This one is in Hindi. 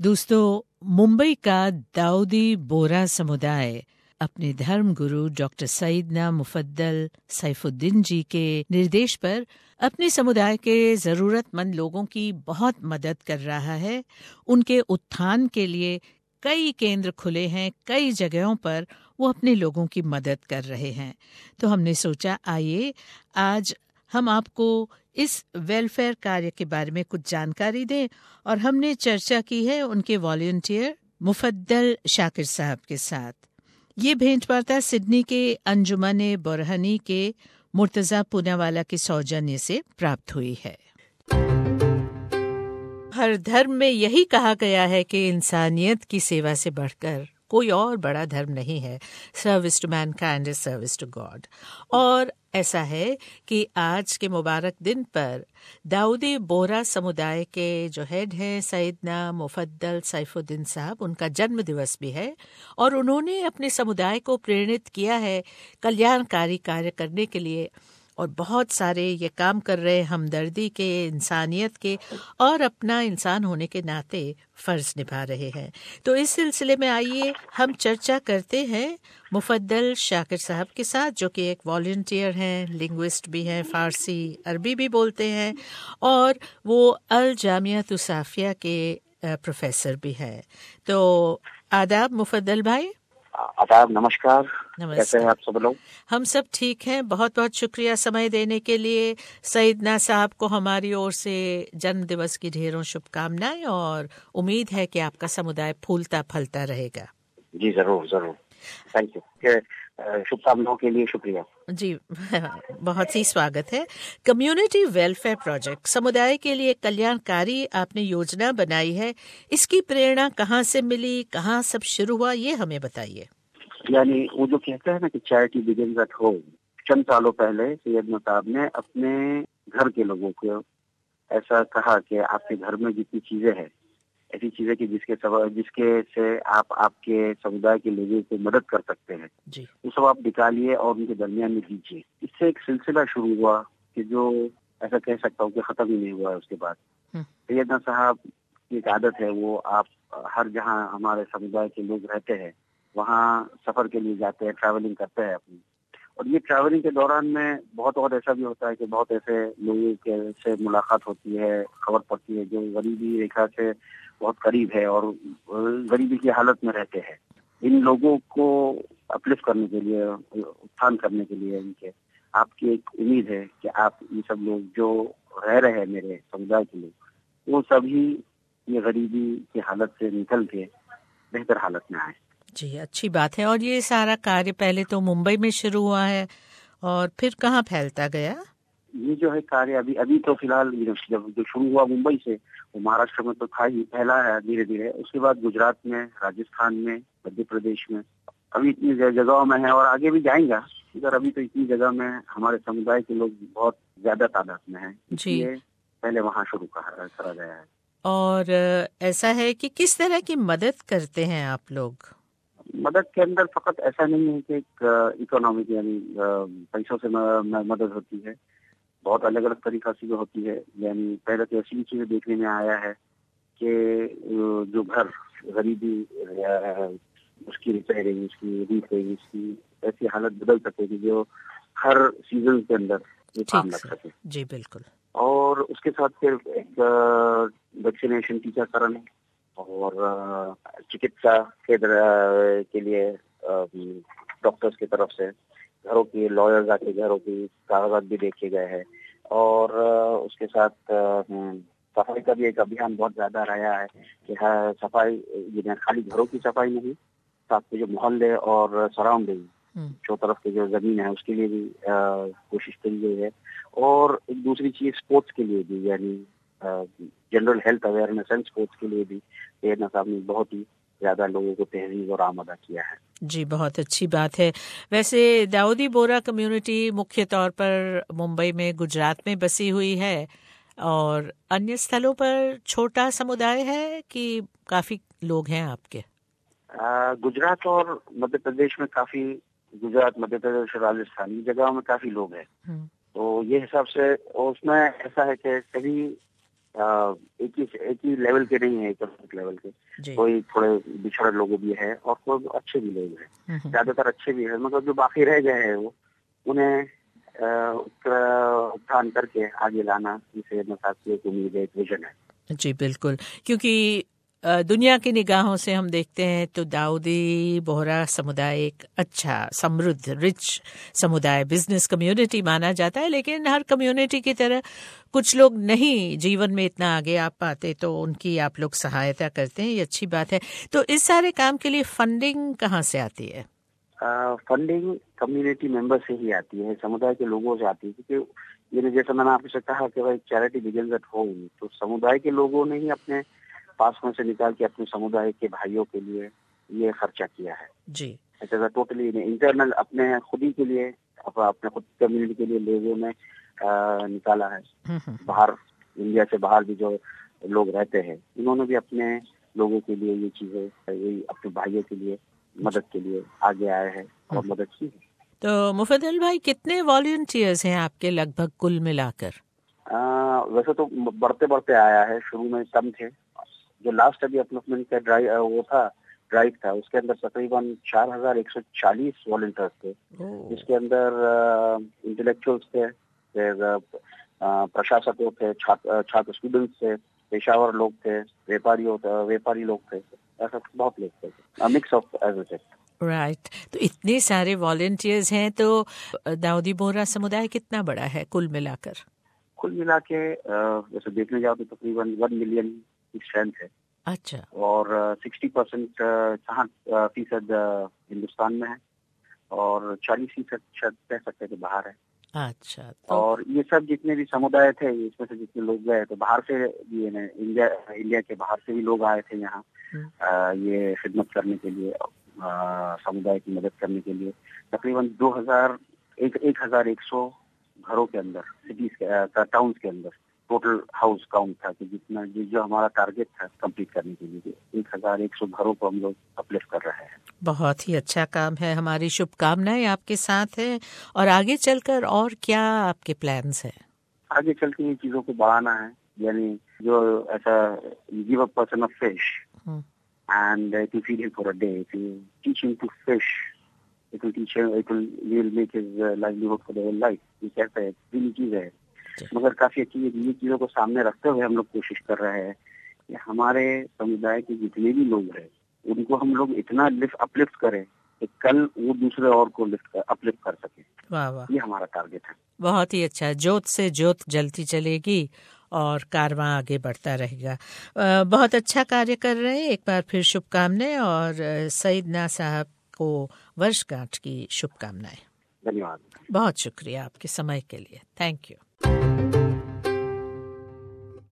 दोस्तों, मुंबई का दाऊदी बोरा समुदाय अपने धर्म गुरु डॉक्टर सईदना मुफद्दल सैफुद्दीन जी के निर्देश पर अपने समुदाय के जरूरतमंद लोगों की बहुत मदद कर रहा है। उनके उत्थान के लिए कई केंद्र खुले हैं, कई जगहों पर वो अपने लोगों की मदद कर रहे हैं। तो हमने सोचा आइए आज हम आपको इस वेलफेयर कार्य के बारे में कुछ जानकारी दें और हमने चर्चा की है उनके वॉलंटियर मुफद्दल शाकिर साहब के साथ। ये भेंटवार्ता सिडनी के अंजुमन बोरहनी के मुर्तजा पूनावाला के सौजन्य से प्राप्त हुई है। हर धर्म में यही कहा गया है कि इंसानियत की सेवा से बढ़कर कोई और बड़ा धर्म नहीं है। Service to mankind is service to God. और ऐसा है कि आज के मुबारक दिन पर दाऊदी बोरा समुदाय के जो हेड हैं सईदना मुफद्दल सैफुद्दीन साहब, उनका जन्म दिवस भी है और उन्होंने अपने समुदाय को प्रेरित किया है कल्याणकारी कार्य करने के लिए और बहुत सारे ये काम कर रहे हैं हमदर्दी के, इंसानियत के और अपना इंसान होने के नाते फर्ज निभा रहे हैं। तो इस सिलसिले में आइए हम चर्चा करते हैं मुफद्दल शाकिर साहब के साथ, जो कि एक वॉलंटियर हैं, लिंग्विस्ट भी हैं, फारसी अरबी भी बोलते हैं और वो अल जामिया तुसाफिया के प्रोफेसर भी हैं। तो आदाब मुफद्दल भाई। आदाब, नमस्कार। कैसे हैं आप सब लोग? हम सब ठीक हैं। बहुत बहुत शुक्रिया समय देने के लिए। सईदना साहब को हमारी ओर से जन्म दिवस की ढेरों शुभकामनाएं और उम्मीद है कि आपका समुदाय फूलता फलता रहेगा। जी जरूर जरूर, थैंक यू। शुभकामनाओं के लिए शुक्रिया जी। बहुत ही स्वागत है। कम्युनिटी वेलफेयर प्रोजेक्ट, समुदाय के लिए कल्याणकारी आपने योजना बनाई है। इसकी प्रेरणा कहाँ से मिली, कहाँ सब शुरू हुआ, ये हमें बताइए। यानी वो जो कहते हैं ना कि चैरिटी बिगिंस एट होम, चंद सालों पहले सैयदना साहब ने अपने घर के लोगों को ऐसा कहा कि आपके घर में जितनी चीजें हैं, ऐसी चीजें कि जिसके से आप आपके समुदाय के लोगों को मदद कर सकते हैं, वो सब आप निकालिए और उनके दरमियान में दीजिए। इससे एक सिलसिला शुरू हुआ कि जो ऐसा कह सकता हूँ कि खत्म ही नहीं हुआ है। उसके बाद सैयदना साहब की एक आदत है, वो आप हर जहाँ हमारे समुदाय के लोग रहते हैं वहाँ सफर के लिए जाते हैं, ट्रैवलिंग करते हैं अपनी। और ये ट्रैवलिंग के दौरान में बहुत और ऐसा भी होता है कि बहुत ऐसे लोगों के से मुलाकात होती है, खबर पड़ती है जो गरीबी रेखा से बहुत करीब है और गरीबी की हालत में रहते हैं। इन लोगों को अपलिफ्ट करने के लिए, उत्थान करने के लिए इनके आपकी एक उम्मीद है कि आप ये सब लोग जो रह रहे हैं मेरे समुदाय के लोग, वो सभी ये गरीबी की हालत से निकल के बेहतर हालत में आए। जी, अच्छी बात है। और ये सारा कार्य पहले तो मुंबई में शुरू हुआ है और फिर कहाँ फैलता गया? ये जो है कार्य अभी तो फिलहाल जब जो शुरू हुआ मुंबई से, वो महाराष्ट्र में तो था ही, फैला है धीरे धीरे। उसके बाद गुजरात में, राजस्थान में, मध्य प्रदेश में, अभी इतनी जगहों में है और आगे भी जाएगा। इधर अभी तो इतनी जगह में हमारे समुदाय के लोग बहुत ज्यादा तादाद में है, इसलिए पहले वहाँ शुरू करा गया है। और ऐसा है कि किस तरह की मदद करते हैं आप लोग? मदद के अंदर फकत ऐसा नहीं है कि एक इकोनॉमिक यानी पैसों से मदद होती है, बहुत अलग अलग तरीका से जो होती है। यानी पहले तो ऐसी चीजें देखने में आया है कि जो घर गरीबी उसकी रिपेयरिंग, उसकी रीपेयरिंग, उसकी ऐसी हालत बदल सके कि जो हर सीजन के अंदर ये काम लग सके। जी बिल्कुल। और उसके साथ फिर एक वैक्सीनेशन, टीकाकरण और चिकित्सा के लिए डॉक्टर्स की तरफ से घरों की, लॉयर्स आके घरों की कागजात भी देखे गए हैं। और उसके साथ सफाई का भी एक अभियान बहुत ज्यादा रहा है कि सफाई खाली घरों की सफाई नहीं, साथ में जो मोहल्ले और सराउंडिंग जो तरफ की जो जमीन है उसके लिए भी कोशिश करी गई है। और एक दूसरी चीज स्पोर्ट्स के लिए भी, यानी general health awareness and sports के लिए भी सैयदना साहब ने बहुत ही ज्यादा लोगों को तहरीर और आमदा किया है। जी, बहुत अच्छी बात है। वैसे दाऊदी बोरा कम्युनिटी मुख्य तौर पर मुंबई में, गुजरात में बसी हुई है और अन्य स्थलों पर छोटा समुदाय है कि काफी लोग हैं आपके? गुजरात और मध्य प्रदेश में काफी, गुजरात, मध्य प्रदेश और राजस्थान जगहों में काफी लोग हैं। तो ये हिसाब से उसमें ऐसा है कि कभी एक ही लेवल के नहीं है, इकोनॉमिक लेवल के। कोई थोड़े बिछड़े लोग भी है और कोई अच्छे भी लोग हैं, ज्यादातर अच्छे भी है, मगर जो बाकी रह गए हैं वो उन्हें उत्थान करके आगे लाना, इसे एक उम्मीद है, एक विजन है। जी बिल्कुल, क्योंकि दुनिया की निगाहों से हम देखते हैं तो दाऊदी बोहरा समुदाय एक अच्छा, समृद्ध, रिच समुदाय, बिजनेस कम्युनिटी माना जाता है, लेकिन हर कम्युनिटी की तरह कुछ लोग नहीं जीवन में इतना आगे आ पाते, तो उनकी आप लोग सहायता करते हैं, ये अच्छी बात है। तो इस सारे काम के लिए फंडिंग कहाँ से आती है? फंडिंग कम्युनिटी मेंबर से ही आती है, समुदाय के लोगों से आती है, क्योंकि ये जैसा मैंने आपसे कहा कि भाई चैरिटी बिगिंस एट होम, तो समुदाय के लोगों ने ही अपने पास में से निकाल के अपने समुदाय के भाइयों के लिए ये खर्चा किया है जी। ऐसा टोटली इंटरनल अपने खुद ही के लिए, अपने खुद कम्युनिटी के लिए लोगों ने निकाला है। बाहर, इंडिया से बाहर भी जो लोग रहते हैं, इन्होंने भी अपने लोगों के लिए ये चीजें, अपने भाइयों के लिए मदद के लिए आगे आए हैं और मदद की है। तो मुफद्दल भाई, कितने वॉलंटियर्स हैं आपके लगभग कुल मिलाकर? वैसे तो बढ़ते बढ़ते आया है, शुरू में कम थे। जो लास्ट अभी अपलिफ्टमेंट का ड्राइव था, उसके अंदर तकरीबन 4140 वॉलंटियर्स थे, जिसके अंदर इंटेलेक्चुअल्स थे, प्रशासकों थे, छात्र स्टूडेंट्स थे, पेशावर लोग थे, व्यापारी लोग थे, ऐसा बहुत लोग थे, मिक्स ऑफ एवरीथिंग। राइट। तो इतने सारे वॉलंटियर्स हैं, तो दाऊदी बोहरा समुदाय कितना बड़ा है कुल मिलाकर? कुल मिला के वैसे देखने जाओ तो तकरीबन 1 मिलियन की स्ट्रेंथ है। अच्छा। और 60% 60% हिंदुस्तान में है और 40% कह सकते हैं कि बाहर है। अच्छा। तो और ये सब जितने भी समुदाय थे, इसमें से जितने लोग गए तो बाहर से भी, इंडिया के बाहर से भी लोग आए थे यहाँ ये खिदमत करने के लिए, समुदाय की मदद करने के लिए। तकरीबन 1100 घरों के अंदर, सिटीज के टाउन्स के अंदर टोटल हाउस काउंट था कि जितना जो हमारा टारगेट था कंप्लीट करने के लिए 1100 घरों को हम लोग अपलिफ्ट कर रहे हैं। बहुत ही अच्छा काम है, हमारी शुभकामनाएं आपके साथ है। और आगे चलकर और क्या आपके प्लान्स हैं? आगे चल के ये चीजों को बढ़ाना है, यानी जो ऐसा give a person a fish and if you feed him for a day, if you teach him to fish, it will make his livelihood for the whole life. ये कहते हैं, तीन चीजें है, मगर काफी अच्छी ये चीजों को सामने रखते हुए हम लोग कोशिश कर रहे हैं कि हमारे समुदाय के जितने भी लोग हैं उनको हम लोग इतना अपलिफ्ट करें कि कल वो दूसरे और को अपलिफ्ट कर सके। वाह वाह, ये हमारा टारगेट है। बहुत ही अच्छा। ज्योत से ज्योत जलती चलेगी और कारवां आगे बढ़ता रहेगा। बहुत अच्छा कार्य कर रहे हैं। एक बार फिर शुभकामनाएं, और सईदना साहब को वर्षगांठ की शुभकामनाएं। धन्यवाद। बहुत शुक्रिया आपके समय के लिए। Thank you.